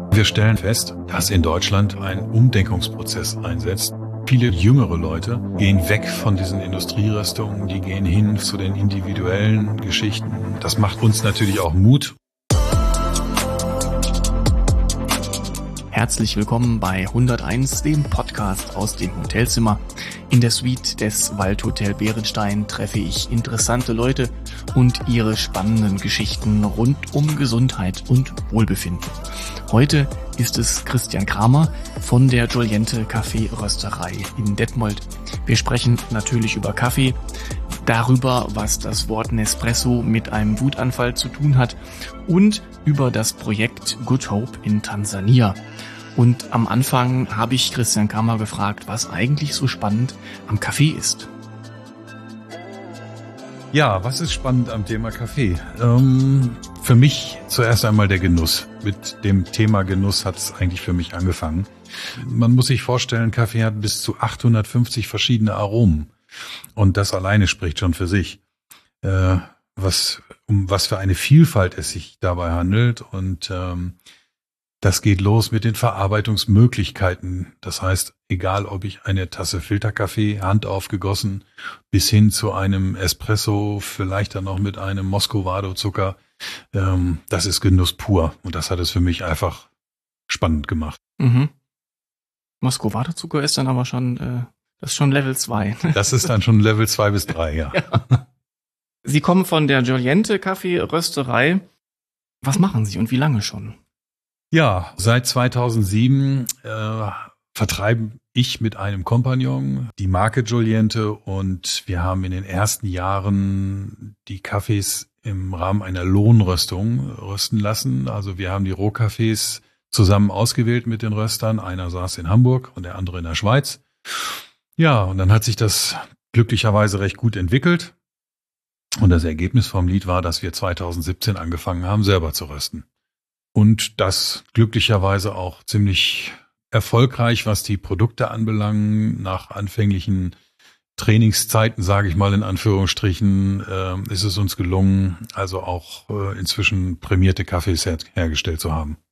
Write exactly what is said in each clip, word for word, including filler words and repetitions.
Wir stellen fest, dass in Deutschland ein Umdenkungsprozess einsetzt. Viele jüngere Leute gehen weg von diesen Industrieröstungen, die gehen hin zu den individuellen Geschichten. Das macht uns natürlich auch Mut. Herzlich willkommen bei hunderteins, dem Podcast aus dem Hotelzimmer. In der Suite des Waldhotel Bärenstein treffe ich interessante Leute und ihre spannenden Geschichten rund um Gesundheit und Wohlbefinden. Heute ist es Christian Kramer von der Joliente Kaffeerösterei in Detmold. Wir sprechen natürlich über Kaffee, darüber, was das Wort Nespresso mit einem Wutanfall zu tun hat und über das Projekt Good Hope in Tansania. Und am Anfang habe ich Christian Kramer gefragt, was eigentlich so spannend am Kaffee ist. Ja, was ist spannend am Thema Kaffee? Ähm, für mich zuerst einmal der Genuss. Mit dem Thema Genuss hat es eigentlich für mich angefangen. Man muss sich vorstellen, Kaffee hat bis zu achthundertfünfzig verschiedene Aromen. Und das alleine spricht schon für sich. Äh, was, um was für eine Vielfalt es sich dabei handelt. Und ähm, das geht los mit den Verarbeitungsmöglichkeiten. Das heißt, egal ob ich eine Tasse Filterkaffee, handaufgegossen, bis hin zu einem Espresso, vielleicht dann noch mit einem Muscovado-Zucker, ähm, das ist Genuss pur. Und das hat es für mich einfach spannend gemacht. Mhm. Muscovado-Zucker ist dann aber schon, äh, das ist schon Level zwei. Das ist dann schon Level zwei bis drei, ja. ja. Sie kommen von der Joliente Kaffeerösterei. Was machen Sie und wie lange schon? Ja, seit zweitausendsieben äh, vertreibe ich mit einem Kompagnon die Marke Joliente und wir haben in den ersten Jahren die Kaffees im Rahmen einer Lohnröstung rösten lassen. Also wir haben die Rohkaffees zusammen ausgewählt mit den Röstern. Einer saß in Hamburg und der andere in der Schweiz. Ja, und dann hat sich das glücklicherweise recht gut entwickelt. Und das Ergebnis vom Lied war, dass wir zweitausendsiebzehn angefangen haben, selber zu rösten. Und das glücklicherweise auch ziemlich erfolgreich, was die Produkte anbelangt. Nach anfänglichen Trainingszeiten, sage ich mal in Anführungsstrichen, äh, ist es uns gelungen, also auch äh, inzwischen prämierte Kaffees her- hergestellt zu haben.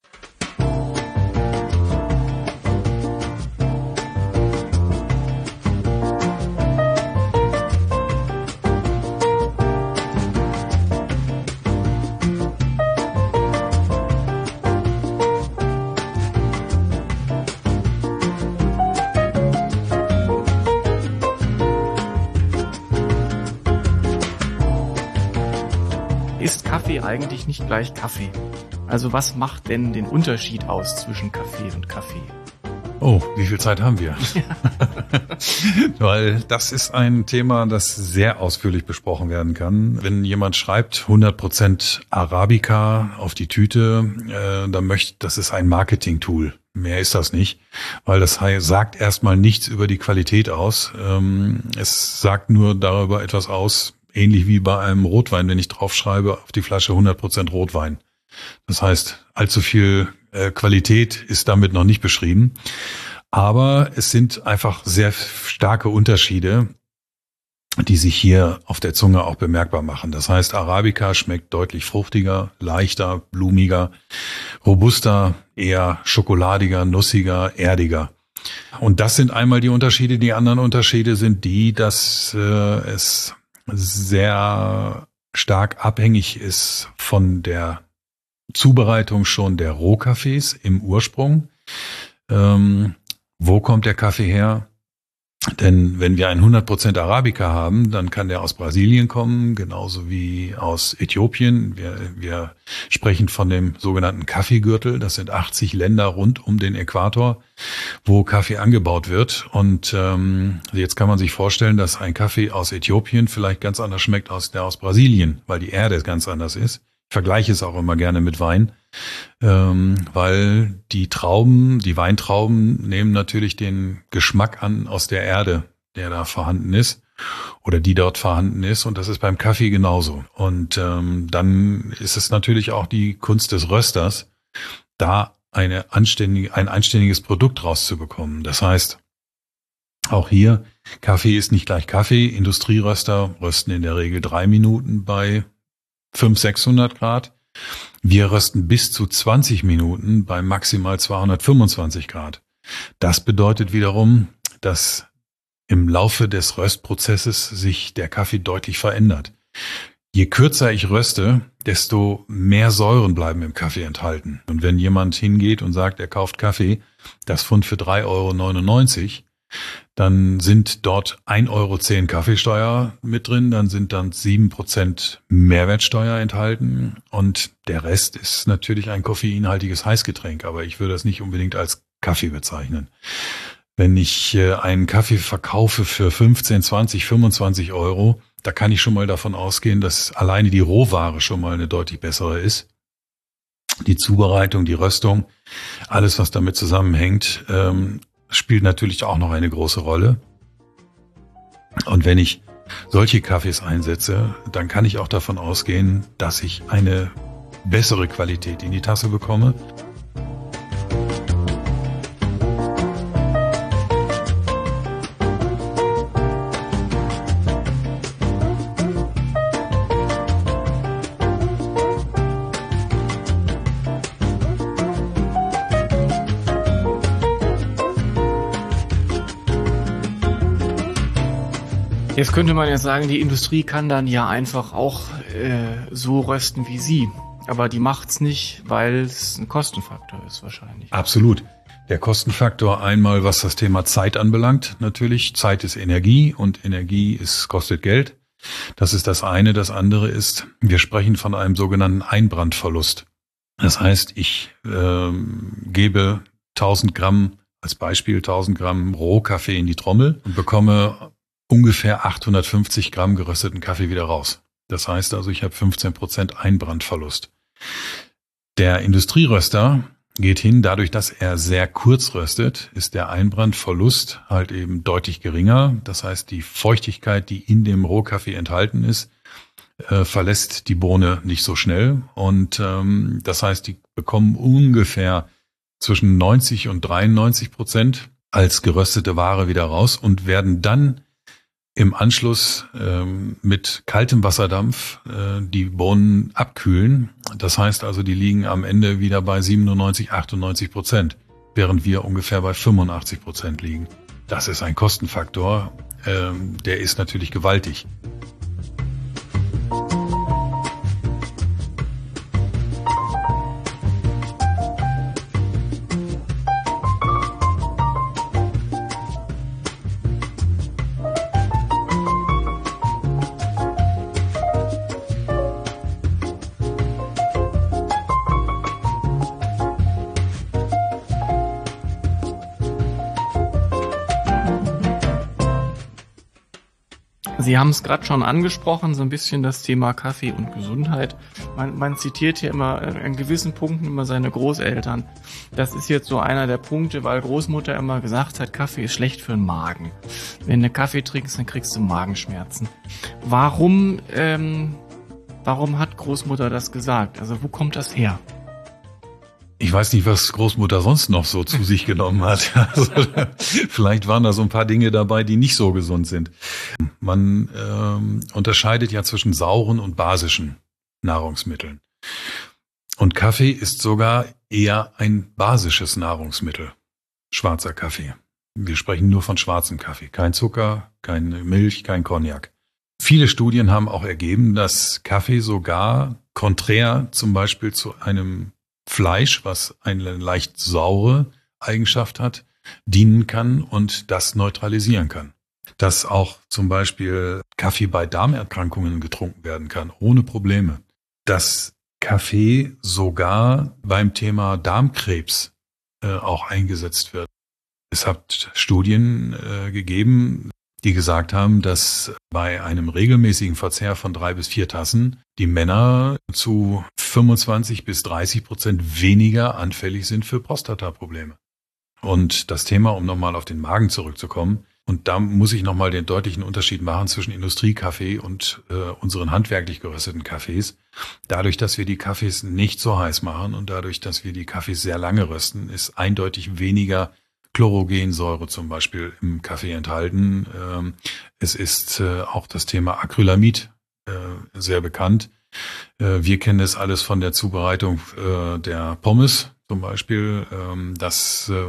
Ist Kaffee eigentlich nicht gleich Kaffee? Also was macht denn den Unterschied aus zwischen Kaffee und Kaffee? Oh, wie viel Zeit haben wir? Weil das ist ein Thema, das sehr ausführlich besprochen werden kann. Wenn jemand schreibt hundert Prozent Arabica auf die Tüte, äh, dann möchte, das ist ein Marketing-Tool. Mehr ist das nicht, weil das sagt erstmal nichts über die Qualität aus. Ähm, es sagt nur darüber etwas aus, ähnlich wie bei einem Rotwein, wenn ich draufschreibe auf die Flasche hundert Prozent Rotwein. Das heißt, allzu viel äh, Qualität ist damit noch nicht beschrieben. Aber es sind einfach sehr starke Unterschiede, die sich hier auf der Zunge auch bemerkbar machen. Das heißt, Arabica schmeckt deutlich fruchtiger, leichter, blumiger, robuster, eher schokoladiger, nussiger, erdiger. Und das sind einmal die Unterschiede. Die anderen Unterschiede sind die, dass äh, es sehr stark abhängig ist von der Zubereitung schon der Rohkaffees im Ursprung. Ähm, wo kommt der Kaffee her? Denn wenn wir einen hundert Prozent Arabica haben, dann kann der aus Brasilien kommen, genauso wie aus Äthiopien. Wir, wir sprechen von dem sogenannten Kaffeegürtel. Das sind achtzig Länder rund um den Äquator, wo Kaffee angebaut wird. Und ähm, jetzt kann man sich vorstellen, dass ein Kaffee aus Äthiopien vielleicht ganz anders schmeckt als der aus Brasilien, weil die Erde ganz anders ist. Ich vergleiche es auch immer gerne mit Wein, ähm, weil die Trauben, die Weintrauben nehmen natürlich den Geschmack an aus der Erde, der da vorhanden ist oder die dort vorhanden ist. Und das ist beim Kaffee genauso. Und ähm, dann ist es natürlich auch die Kunst des Rösters, da eine anständige, ein anständiges Produkt rauszubekommen. Das heißt, auch hier, Kaffee ist nicht gleich Kaffee. Industrieröster rösten in der Regel drei Minuten bei fünfhundert, sechshundert Grad. Wir rösten bis zu zwanzig Minuten bei maximal zweihundertfünfundzwanzig Grad. Das bedeutet wiederum, dass im Laufe des Röstprozesses sich der Kaffee deutlich verändert. Je kürzer ich röste, desto mehr Säuren bleiben im Kaffee enthalten. Und wenn jemand hingeht und sagt, er kauft Kaffee, das Pfund für drei Euro neunundneunzig, dann sind dort ein Euro zehn Kaffeesteuer mit drin, dann sind dann sieben Prozent Mehrwertsteuer enthalten und der Rest ist natürlich ein koffeinhaltiges Heißgetränk, aber ich würde das nicht unbedingt als Kaffee bezeichnen. Wenn ich einen Kaffee verkaufe für fünfzehn, zwanzig, fünfundzwanzig Euro, da kann ich schon mal davon ausgehen, dass alleine die Rohware schon mal eine deutlich bessere ist. Die Zubereitung, die Röstung, alles, was damit zusammenhängt, ähm, spielt natürlich auch noch eine große Rolle. Und wenn ich solche Kaffees einsetze, dann kann ich auch davon ausgehen, dass ich eine bessere Qualität in die Tasse bekomme. Jetzt könnte man ja sagen, die Industrie kann dann ja einfach auch äh, so rösten wie Sie. Aber die macht's nicht, weil es ein Kostenfaktor ist wahrscheinlich. Absolut. Der Kostenfaktor einmal, was das Thema Zeit anbelangt, natürlich. Zeit ist Energie und Energie ist, kostet Geld. Das ist das eine. Das andere ist, wir sprechen von einem sogenannten Einbrandverlust. Das heißt, ich ähm, gebe tausend Gramm, als Beispiel tausend Gramm Rohkaffee in die Trommel und bekomme ungefähr achthundertfünfzig Gramm gerösteten Kaffee wieder raus. Das heißt also, ich habe fünfzehn Prozent Einbrandverlust. Der Industrieröster geht hin, dadurch, dass er sehr kurz röstet, ist der Einbrandverlust halt eben deutlich geringer. Das heißt, die Feuchtigkeit, die in dem Rohkaffee enthalten ist, äh, verlässt die Bohne nicht so schnell. Und ähm, das heißt, die bekommen ungefähr zwischen neunzig und dreiundneunzig Prozent als geröstete Ware wieder raus und werden dann im Anschluss ähm, mit kaltem Wasserdampf äh, die Bohnen abkühlen. Das heißt also, die liegen am Ende wieder bei siebenundneunzig, achtundneunzig Prozent, während wir ungefähr bei fünfundachtzig Prozent liegen. Das ist ein Kostenfaktor, ähm, der ist natürlich gewaltig. Sie haben es gerade schon angesprochen, so ein bisschen das Thema Kaffee und Gesundheit. Man, man zitiert hier immer an gewissen Punkten immer seine Großeltern. Das ist jetzt so einer der Punkte, weil Großmutter immer gesagt hat, Kaffee ist schlecht für den Magen. Wenn du Kaffee trinkst, dann kriegst du Magenschmerzen. Warum, ähm, warum hat Großmutter das gesagt? Also wo kommt das her? Ich weiß nicht, was Großmutter sonst noch so zu sich genommen hat. Also, vielleicht waren da so ein paar Dinge dabei, die nicht so gesund sind. Man ähm, unterscheidet ja zwischen sauren und basischen Nahrungsmitteln. Und Kaffee ist sogar eher ein basisches Nahrungsmittel. Schwarzer Kaffee. Wir sprechen nur von schwarzem Kaffee. Kein Zucker, keine Milch, kein Cognac. Viele Studien haben auch ergeben, dass Kaffee sogar konträr zum Beispiel zu einem Fleisch, was eine leicht saure Eigenschaft hat, dienen kann und das neutralisieren kann. Dass auch zum Beispiel Kaffee bei Darmerkrankungen getrunken werden kann, ohne Probleme. Dass Kaffee sogar beim Thema Darmkrebs äh, auch eingesetzt wird. Es hat Studien äh, gegeben, die gesagt haben, dass bei einem regelmäßigen Verzehr von drei bis vier Tassen die Männer zu fünfundzwanzig bis dreißig Prozent weniger anfällig sind für Prostataprobleme. Und das Thema, um nochmal auf den Magen zurückzukommen, und da muss ich nochmal den deutlichen Unterschied machen zwischen Industriekaffee und äh, unseren handwerklich gerösteten Kaffees. Dadurch, dass wir die Kaffees nicht so heiß machen und dadurch, dass wir die Kaffees sehr lange rösten, ist eindeutig weniger Chlorogensäure zum Beispiel im Kaffee enthalten. Es ist auch das Thema Acrylamid sehr bekannt. Äh, wir kennen das alles von der Zubereitung äh, der Pommes zum Beispiel, ähm, dass äh,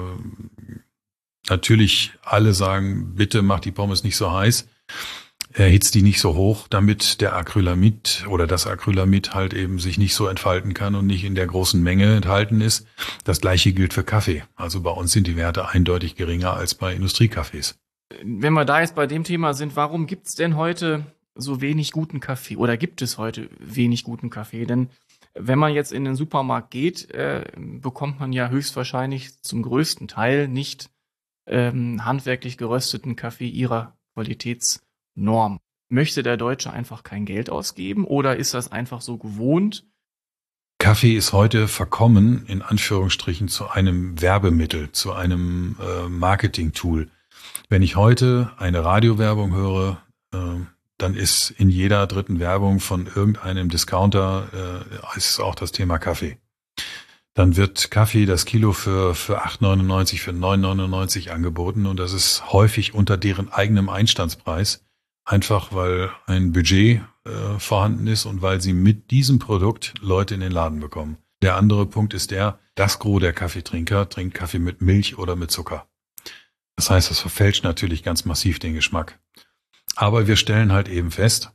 natürlich alle sagen, bitte mach die Pommes nicht so heiß, erhitzt die nicht so hoch, damit der Acrylamid oder das Acrylamid halt eben sich nicht so entfalten kann und nicht in der großen Menge enthalten ist. Das Gleiche gilt für Kaffee. Also bei uns sind die Werte eindeutig geringer als bei Industriekaffees. Wenn wir da jetzt bei dem Thema sind, warum gibt es denn heute so wenig guten Kaffee oder gibt es heute wenig guten Kaffee? Denn wenn man jetzt in den Supermarkt geht, äh, bekommt man ja höchstwahrscheinlich zum größten Teil nicht ähm, handwerklich gerösteten Kaffee ihrer Qualitätsnorm. Möchte der Deutsche einfach kein Geld ausgeben oder ist das einfach so gewohnt? Kaffee ist heute verkommen, in Anführungsstrichen, zu einem Werbemittel, zu einem äh, Marketing-Tool. Wenn ich heute eine Radiowerbung höre, äh, dann ist in jeder dritten Werbung von irgendeinem Discounter äh, ist auch das Thema Kaffee. Dann wird Kaffee das Kilo für für acht neunundneunzig, für neun neunundneunzig angeboten und das ist häufig unter deren eigenem Einstandspreis, einfach weil ein Budget äh, vorhanden ist und weil sie mit diesem Produkt Leute in den Laden bekommen. Der andere Punkt ist der, das Gros der Kaffeetrinker trinkt Kaffee mit Milch oder mit Zucker. Das heißt, das verfälscht natürlich ganz massiv den Geschmack. Aber wir stellen halt eben fest,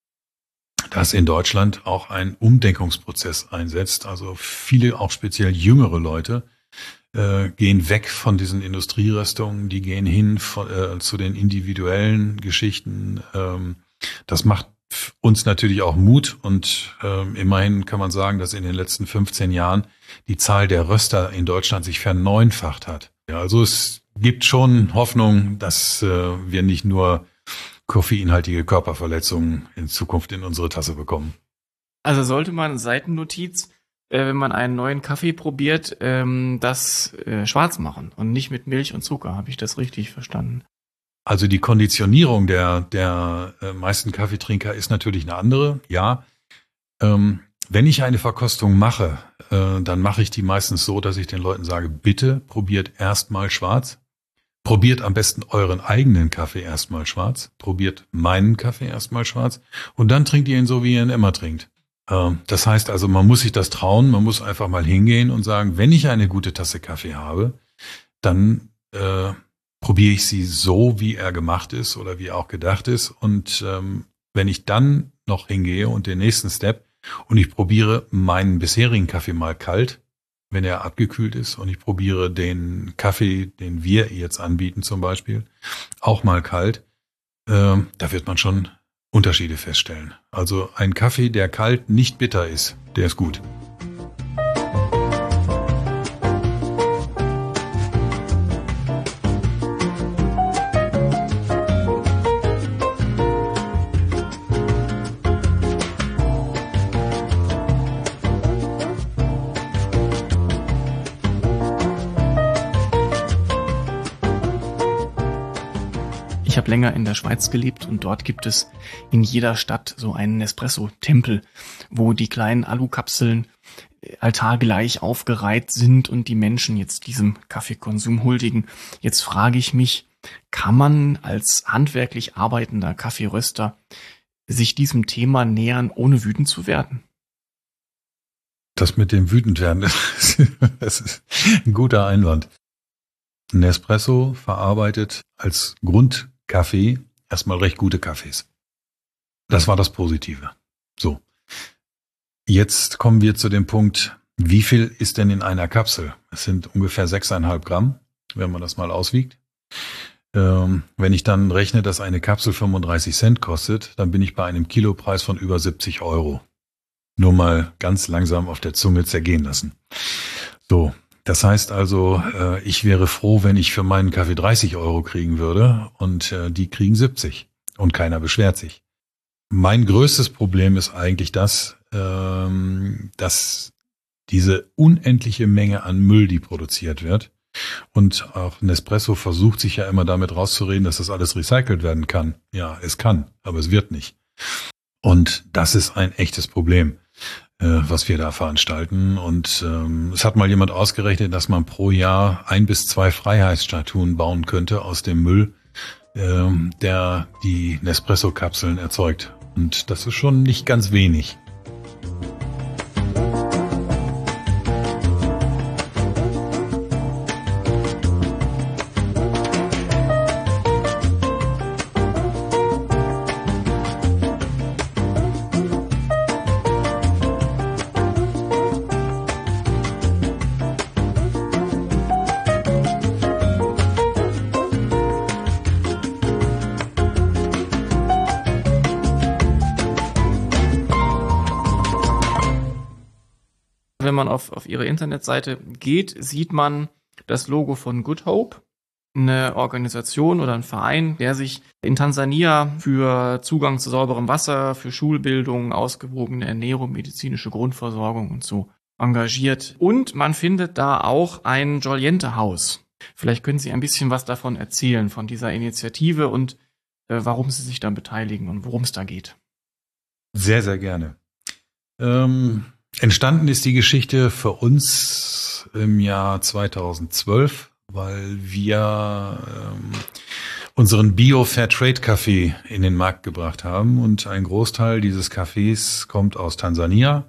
dass in Deutschland auch ein Umdenkungsprozess einsetzt. Also viele, auch speziell jüngere Leute, äh, gehen weg von diesen Industrieröstungen, die gehen hin von, äh, zu den individuellen Geschichten. Ähm, das macht uns natürlich auch Mut und ähm, immerhin kann man sagen, dass in den letzten fünfzehn Jahren die Zahl der Röster in Deutschland sich verneunfacht hat. Ja, also es gibt schon Hoffnung, dass äh, wir nicht nur koffeinhaltige Körperverletzungen in Zukunft in unsere Tasse bekommen. Also sollte man Seitennotiz, äh, wenn man einen neuen Kaffee probiert, ähm, das äh, schwarz machen und nicht mit Milch und Zucker. Habe ich das richtig verstanden? Also die Konditionierung der der äh, meisten Kaffeetrinker ist natürlich eine andere, ja. Ähm, wenn ich eine Verkostung mache, äh, dann mache ich die meistens so, dass ich den Leuten sage, bitte probiert erstmal schwarz. Probiert am besten euren eigenen Kaffee erstmal schwarz. Probiert meinen Kaffee erstmal schwarz. Und dann trinkt ihr ihn so, wie ihr ihn immer trinkt. Ähm, das heißt also, man muss sich das trauen. Man muss einfach mal hingehen und sagen, wenn ich eine gute Tasse Kaffee habe, dann äh, probiere ich sie so, wie er gemacht ist oder wie er auch gedacht ist. Und ähm, wenn ich dann noch hingehe und den nächsten Step und ich probiere meinen bisherigen Kaffee mal kalt, wenn er abgekühlt ist und ich probiere den Kaffee, den wir jetzt anbieten zum Beispiel, auch mal kalt, äh, da wird man schon Unterschiede feststellen. Also ein Kaffee, der kalt nicht bitter ist, der ist gut. Ich habe länger in der Schweiz gelebt und dort gibt es in jeder Stadt so einen Nespresso-Tempel, wo die kleinen Alukapseln altargleich aufgereiht sind und die Menschen jetzt diesem Kaffeekonsum huldigen. Jetzt frage ich mich, kann man als handwerklich arbeitender Kaffeeröster sich diesem Thema nähern, ohne wütend zu werden? Das mit dem Wütendwerden, das ist ein guter Einwand. Nespresso verarbeitet als Grundkaffee erstmal recht gute Kaffees. Das war das Positive. So. Jetzt kommen wir zu dem Punkt, wie viel ist denn in einer Kapsel? Es sind ungefähr sechseinhalb Gramm, wenn man das mal auswiegt. Ähm, wenn ich dann rechne, dass eine Kapsel fünfunddreißig Cent kostet, dann bin ich bei einem Kilopreis von über siebzig Euro. Nur mal ganz langsam auf der Zunge zergehen lassen. So. Das heißt also, äh, ich wäre froh, wenn ich für meinen Kaffee dreißig Euro kriegen würde und äh, die kriegen siebzig und keiner beschwert sich. Mein größtes Problem ist eigentlich das, ähm, dass diese unendliche Menge an Müll, die produziert wird, und auch Nespresso versucht sich ja immer damit rauszureden, dass das alles recycelt werden kann. Ja, es kann, aber es wird nicht. Und das ist ein echtes Problem, was wir da veranstalten. Und ähm, es hat mal jemand ausgerechnet, dass man pro Jahr ein bis zwei Freiheitsstatuen bauen könnte aus dem Müll, ähm, der die Nespresso-Kapseln erzeugt. Und das ist schon nicht ganz wenig. wenn man auf, auf ihre Internetseite geht, sieht man das Logo von Good Hope, eine Organisation oder ein Verein, der sich in Tansania für Zugang zu sauberem Wasser, für Schulbildung, ausgewogene Ernährung, medizinische Grundversorgung und so engagiert. Und man findet da auch ein Joliente-Haus. Vielleicht können Sie ein bisschen was davon erzählen, von dieser Initiative und äh, warum Sie sich dann beteiligen und worum es da geht. Sehr, sehr gerne. Ähm, entstanden ist die Geschichte für uns im Jahr zweitausendzwölf, weil wir ähm, unseren Bio-Fair-Trade-Kaffee in den Markt gebracht haben. Und ein Großteil dieses Kaffees kommt aus Tansania.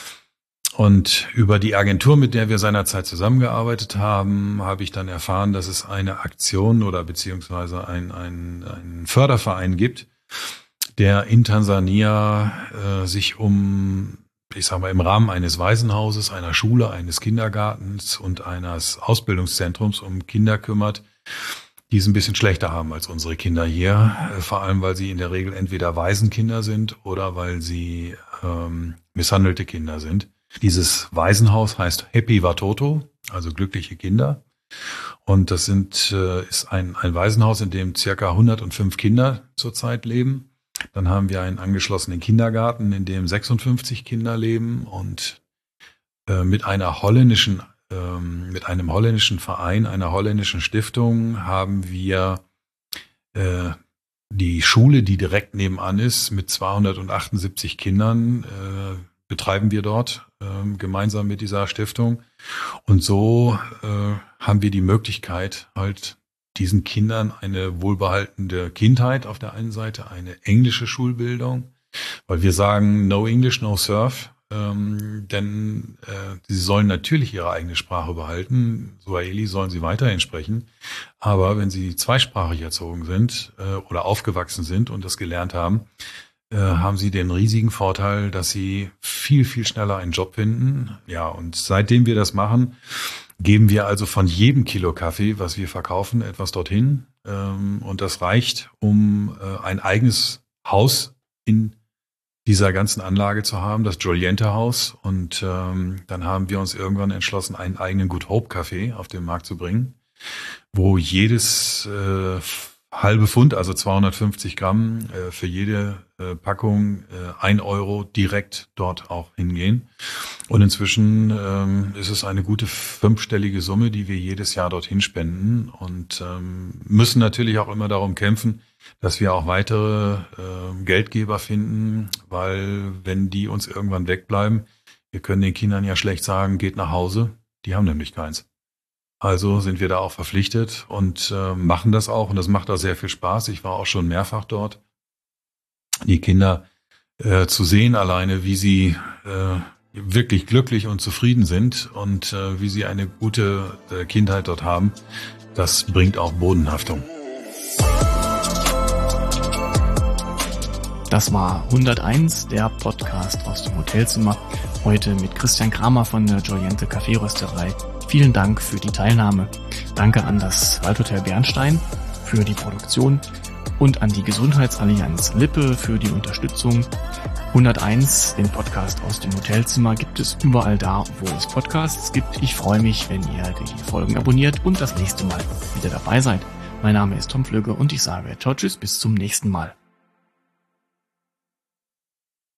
Und über die Agentur, mit der wir seinerzeit zusammengearbeitet haben, habe ich dann erfahren, dass es eine Aktion oder beziehungsweise ein, ein, ein Förderverein gibt, der in Tansania äh, sich um, ich sag mal, im Rahmen eines Waisenhauses, einer Schule, eines Kindergartens und eines Ausbildungszentrums um Kinder kümmert, die es ein bisschen schlechter haben als unsere Kinder hier. Äh, vor allem, weil sie in der Regel entweder Waisenkinder sind oder weil sie ähm, misshandelte Kinder sind. Dieses Waisenhaus heißt Happy Watoto, also glückliche Kinder. Und das sind, äh, ist ein, ein Waisenhaus, in dem circa hundertfünf Kinder zurzeit leben. Dann haben wir einen angeschlossenen Kindergarten, in dem sechsundfünfzig Kinder leben. Und äh, mit einer holländischen, ähm, mit einem holländischen Verein, einer holländischen Stiftung haben wir äh, die Schule, die direkt nebenan ist, mit zweihundertachtundsiebzig Kindern, äh, betreiben wir dort äh, gemeinsam mit dieser Stiftung. Und so äh, haben wir die Möglichkeit, halt diesen Kindern eine wohlbehaltende Kindheit auf der einen Seite, eine englische Schulbildung, weil wir sagen, no English, no surf, ähm, denn äh, sie sollen natürlich ihre eigene Sprache behalten, Swahili sollen sie weiterhin sprechen, aber wenn sie zweisprachig erzogen sind äh, oder aufgewachsen sind und das gelernt haben, äh, haben sie den riesigen Vorteil, dass sie viel, viel schneller einen Job finden. Ja, und seitdem wir das machen, geben wir also von jedem Kilo Kaffee, was wir verkaufen, etwas dorthin. Ähm, und das reicht, um äh, ein eigenes Haus in dieser ganzen Anlage zu haben, das Joliente-Haus. Und ähm, dann haben wir uns irgendwann entschlossen, einen eigenen Good Hope Kaffee auf den Markt zu bringen, wo jedes äh, halbe Pfund, also zweihundertfünfzig Gramm, äh, für jede äh, Packung äh, ein Euro direkt dort auch hingehen. Und inzwischen ähm, ist es eine gute fünfstellige Summe, die wir jedes Jahr dorthin spenden und ähm, müssen natürlich auch immer darum kämpfen, dass wir auch weitere äh, Geldgeber finden, weil wenn die uns irgendwann wegbleiben, wir können den Kindern ja schlecht sagen, geht nach Hause, die haben nämlich keins. Also sind wir da auch verpflichtet und äh, machen das auch und das macht auch sehr viel Spaß. Ich war auch schon mehrfach dort, die Kinder äh, zu sehen alleine, wie sie äh, wirklich glücklich und zufrieden sind und äh, wie sie eine gute äh, Kindheit dort haben. Das bringt auch Bodenhaftung. Das war hunderteins, der Podcast aus dem Hotelzimmer. Heute mit Christian Kramer von der Joliente Kaffeerösterei. Vielen Dank für die Teilnahme. Danke an das Waldhotel Bernstein für die Produktion und an die Gesundheitsallianz Lippe für die Unterstützung. hunderteins, den Podcast aus dem Hotelzimmer, gibt es überall da, wo es Podcasts gibt. Ich freue mich, wenn ihr die Folgen abonniert und das nächste Mal wieder dabei seid. Mein Name ist Tom Flöge und ich sage ciao, tschüss, bis zum nächsten Mal.